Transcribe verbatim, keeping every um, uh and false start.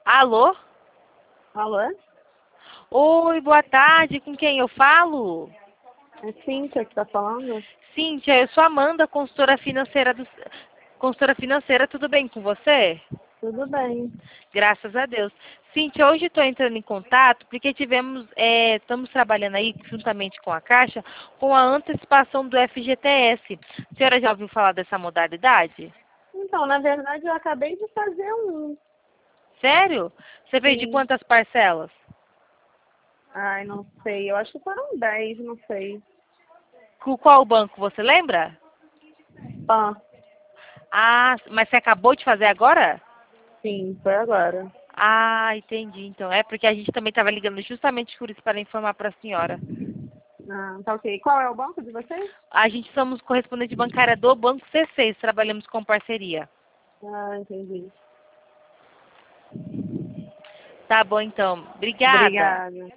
Alô? Alô? Oi, boa tarde. Com quem eu falo? É Cíntia que tá falando? Cíntia, eu sou Amanda, consultora financeira do... Consultora financeira, tudo bem com você? Tudo bem. Graças a Deus. Cíntia, hoje estou entrando em contato porque tivemos, é, estamos trabalhando aí, juntamente com a Caixa, com a antecipação do F G T S. A senhora já ouviu falar dessa modalidade? Então, na verdade, eu acabei de fazer um. Sério? Você fez de Sim. quantas parcelas? Ai, não sei. Eu acho que foram dez, não sei. Com qual banco, você lembra? Pã. Ah, mas você acabou de fazer agora? Sim, foi agora. Ah, entendi. Então, é porque a gente também estava ligando justamente por isso para informar para a senhora. Ah, tá ok. Qual é o banco de vocês? A gente somos correspondente bancária do Banco C seis, trabalhamos com parceria. Ah, entendi. Tá bom, então. Obrigada. Obrigada.